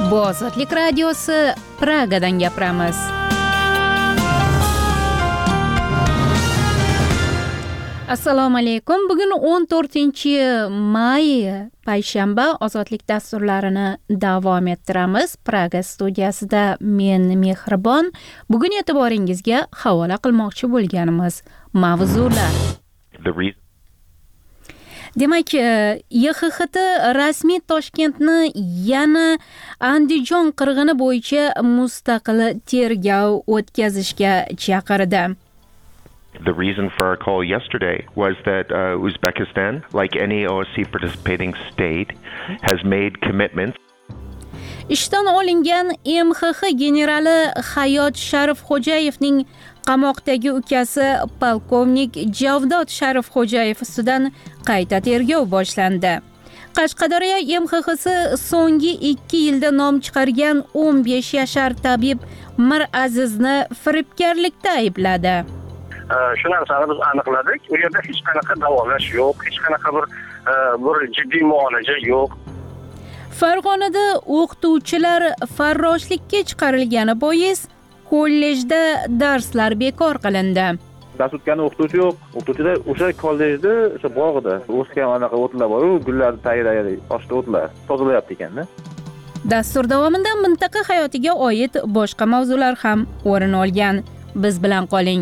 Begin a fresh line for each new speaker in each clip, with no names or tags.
Bu Ozodlik radiosi Pragadan gapiramiz. Assalomu alaykum. Bugun 14-may payshanba Ozodlik dasturlarini davom ettiramiz. Praga studiyasida men Mehribon. Bugun e'tiboringizga havola qilmoqchi bo'lganimiz mavzular. Demak, YXHT rasmiy Toshkentni yana Andijon qirg'ini bo'yicha mustaqil tergov o'tkazishga chaqirdi.
The reason for our call yesterday was that Uzbekistan, like any OSCE participating state, has made commitments.
Ishdan olingan MXX generali Hayot Sharifxo'jayevning qamoqdagi ukasi polkovnik Javdod Sharifxo'jayev ustidan qayta tergov boshlandi. Qashqadaryo MXX'si so'nggi 2 yilda nom chiqargan 15 yashar tabib Mir Azizni firibgarlikda aybladi.
Shu narsani biz aniqladik. U yerda hech qanaqa davolash yo'q, hech qanaqa bir jiddiy muolaja yo'q.
Farg'onada o'qituvchilar farroshlikka chiqarilgani bois kollejda darslar bekor qilindi.
Dars o'tgan o'qituvchi yo'q. O'qituvchilar o'sha kollejda, o'sha bog'ida o'sgan anaqa o'tlar bor-ku, gullarni tayyorlaydi, oshda o'tlar tozalayapti ekanda.
Dastur davomida mintaqa hayotiga oid boshqa mavzular ham o'rin olgan. Biz bilan qoling.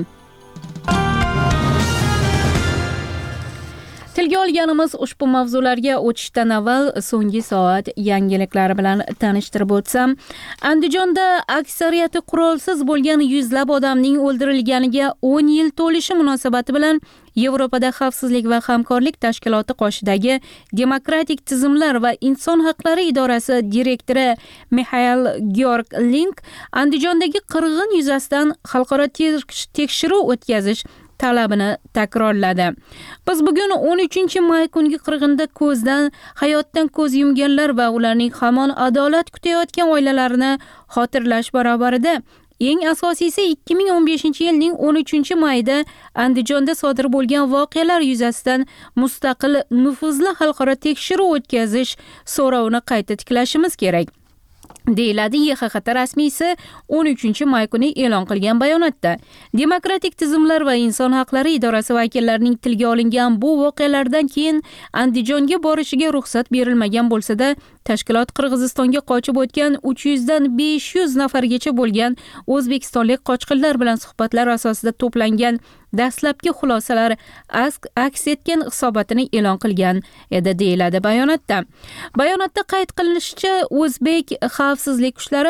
Tilga olganimiz ushbu mavzularga o'tishdan avval so'nggi soat yangiliklari bilan tanishtirib o'tsam, Andijonda aksariyati qurolsiz bo'lgan yuzlab odamning o'ldirilganiga 10 yil to'lishi munosabati bilan Yevropada xavfsizlik va hamkorlik tashkiloti qoshidagi Demokratik tizimlar va inson haqlari idorasi direktori Mikhail Georg Link Andijondagi qirg'in yuzasidan xalqaro tekshiruv o'tkazish talabini takrorladi. Biz bugun 13-may kungi qirg'inda hayotdan ko'z yumganlar va ularning hamon adolat kutayotgan oilalarini xotirlash barobarida eng asosiysi 2015-yilning 13-mayida Andijonda sodir bo'lgan voqealar yuzasidan mustaqil nufuzli xalqaro tekshiruv o'tkazish so'rovini qayta tiklashimiz kerak, deyiladi YXHT rasmiysi 13-may kuni e'lon qilgan bayonotda. Demokratik tizimlar va inson haqlari idorasi vakillarining tilga olingan bu voqealardan keyin Andijonga borishiga ruxsat berilmagan bo'lsa-da, tashkilot Qirg'izistonga qochib o'tgan 300 dan 500 nafargacha bo'lgan o'zbekistonlik qochqinlar bilan suhbatlar asosida to'plangan dastlabki xulosalar aks etgan hisobotini e'lon qilgan edi, deyiladi bayonotda. Bayonotda qayd qilinishicha, o'zbek xavfsizlik kuchlari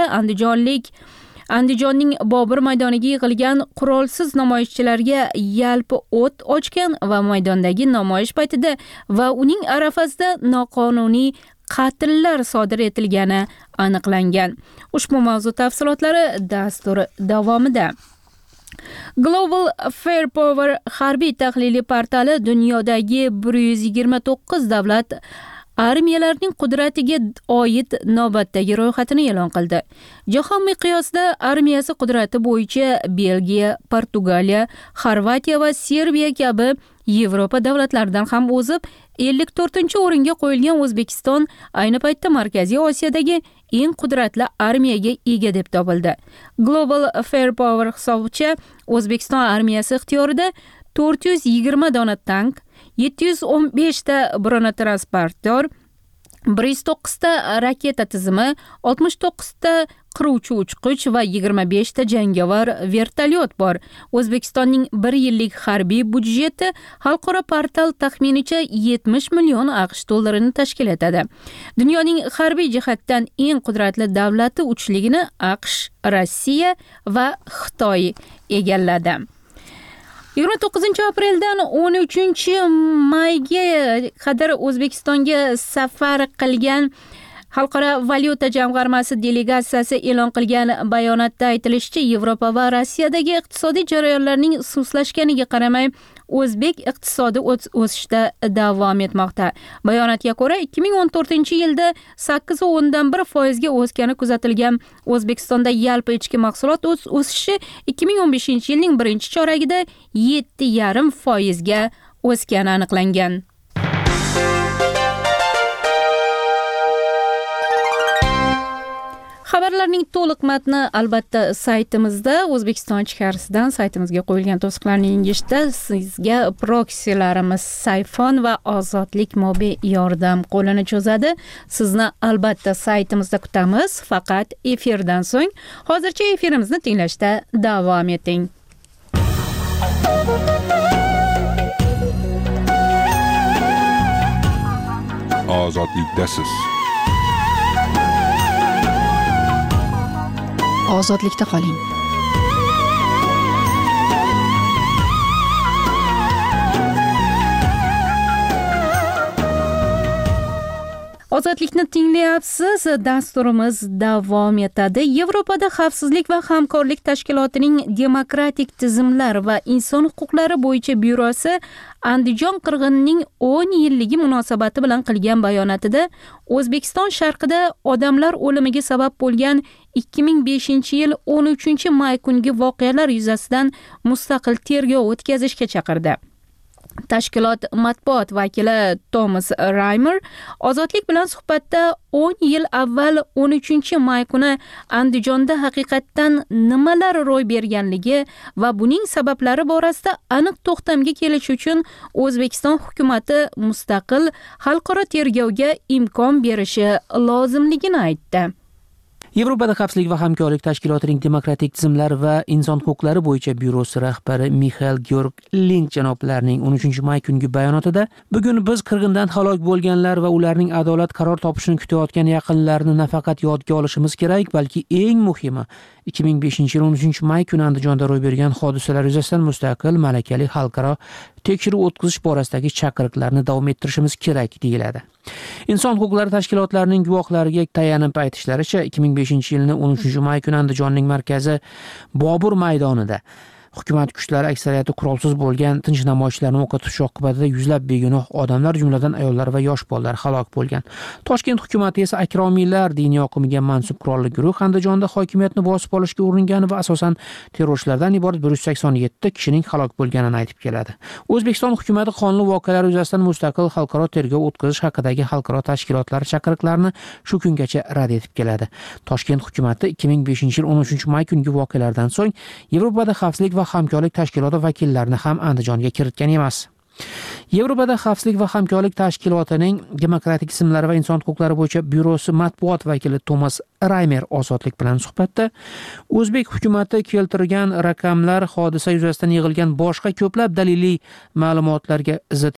Andijonning Bobur maydoniga yig'ilgan qurolsiz namoyishchilarga yalpi o't ochgan va maydondagi namoyish paytida va uning arafasida noqonuniy qatllar sodir etilgani aniqlangan. Ushbu mavzu tafsilotlari dastur davomida. Global Firepower harbiy tahliliy portali dunyodagi 129 davlat armiyalarining qudratiga oid navbatdagi ro'yxatini e'lon qildi. Jahon miqyosida armiyasi qudrati bo'yicha Belgiya, Portugaliya, Xorvatiya va Serbiya kabi Yevropa davlatlaridan ham o'zib, 54-o'ringa qo'yilgan O'zbekiston ayni paytda Markaziy Osiyodagi eng qudratli armiyaga ega deb topildi. Global Firepower hisobicha O'zbekiston armiyasi ixtiyorida 420 dona tank, 715 ta bronetransportor, 109 ta raketa tizimi, 69 ta qiruvchi uchqich va 25 ta jangovar vertolyot bor. O'zbekistonning 1 yillik harbiy budjeti xalqaro portal taxminicha 70 million AQSh dollarini tashkil etadi. Dunyoning harbiy jihatdan eng qudratli davlati uchligini AQSh, Rossiya va Xitoy egalladi. 29-apreldan 13-mayga qadar O'zbekistonga safar qilgan Xalqaro valyuta jamg'armasi delegatsiyasi e'lon qilgan bayonotda aytilishicha, Yevropa va Rossiyadagi iqtisodiy jarayonlarning sustlashganiga qaramay, o'zbek iqtisodi o'sishda davom etmoqda. Bayonotga ko'ra, 2014-yilda 8.1% ga o'sgani kuzatilgan O'zbekistonda yalpi ichki mahsulot o'sishi 2015-yilning birinchi choragida 7.5% ga o'sgani aniqlangan. Xabarlarning to'liq matni albatta saytimizda, O'zbekiston ichkarisidan saytimizga qo'yilgan to'siqlarni yengishda sizga proksilarimiz Sayfon va Ozodlik mobil yordam qo'lini cho'zadi. Sizni albatta saytimizda kutamiz, faqat efirdan so'ng. Hozircha efirimizni tinglashda davom eting.
Ozodlikdasiz.
Ozodlikda qoling.
Ozodlikni tinglayapsiz. Dasturimiz davom etadi. Yevropada xavfsizlik va hamkorlik tashkilotining demokratik tizimlar va inson huquqlari bo'yicha byurosi Andijon qirg'inining 10 yilligi munosabati bilan qilgan bayonotida O'zbekiston sharqida odamlar o'limiga sabab bo'lgan 2005-yil 13-may kungi voqealar yuzasidan mustaqil tergov o'tkazishga chaqirdi. Tashkilot matbuot vakili Thomas Raymer Ozodlik bilan suhbatda 10 yil avval 13-may kuni Andijonda haqiqatdan nimalar ro'y berganligi va buning sabablari borasida aniq to'xtamga kelish uchun O'zbekiston hukumatı mustaqil xalqaro tergovga imkon berishi lozimligini aytdi.
Yevropada xavfsizlik va hamkorlik tashkilotining demokratik tizimlar va inson huquqlari bo'yicha byurosi rahbari Mixail Georg Link janoblarining 13-may kungi bayonotida bugun biz qirg'indan halok bo'lganlar va ularning adolat qaror topishini kutayotgan yaqinlarini nafaqat yodga olishimiz kerak, balki eng muhimi 2005-yil 13-may kuni Andijonda ro'y bergan hodisalar yuzasidan mustaqil malakali xalqaro tekshiruv o'tkazish borasidagi chaqiriqlarni davom ettirishimiz kerak deyiladi. Inson huquqlari tashkilotlarining guvohlariga tayanib aytishlaricha 2005-yilning 13-may kuni Andijonning markazi Bobur maydonida hukumat kuchlari aksariyati qurolsiz bo'lgan tinch namoyishlarni o'qqa tutish oqibatida yuzlab begunoh odamlar, jumladan ayollar va yosh bolalar halok bo'lgan. Toshkent hukumati esa akromiylar diniy oqimiga mansub qurolli guruh Andijonda hokimiyatni bosib olishga uringani va asosan terrorchilardan iborat 187 kishining halok bo'lganini aytib keladi. O'zbekiston hukumati qonli voqealar yuzasidan mustaqil xalqaro tergov o'tkazish haqidagi xalqaro tashkilotlar chaqiriqlarini shu kungacha rad etib keladi. Toshkent hukumati 2005-yil 13-may kungi voqealardan so'ng Yevropada xavfsizlik va hamkorlik tashkiloti vakillarini ham Andijonga kiritgan emas. Yevropada xavfsizlik va hamkorlik tashkilotining demokratik tizimlar va inson huquqlari bo'yicha byurosi matbuot vakili Thomas Raymer Ozodlik bilan suhbatda O'zbek hukumati keltirgan raqamlar hodisa yuzasidan yig'ilgan boshqa ko'plab daliliy ma'lumotlarga zid